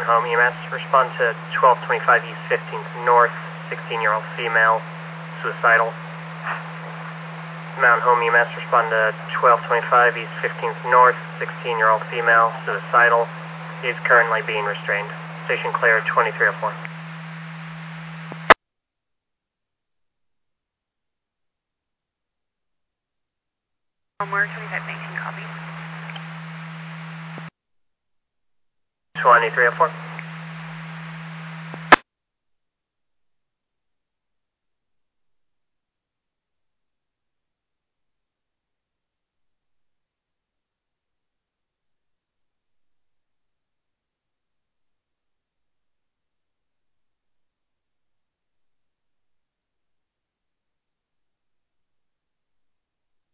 Home EMS, respond to 1225 East 15th North, 16-year-old female, suicidal. Mountain Home EMS, respond to 1225 East 15th North, 16-year-old female, suicidal, is currently being restrained. Station clear 2304. Homework 2519, copy. 2304.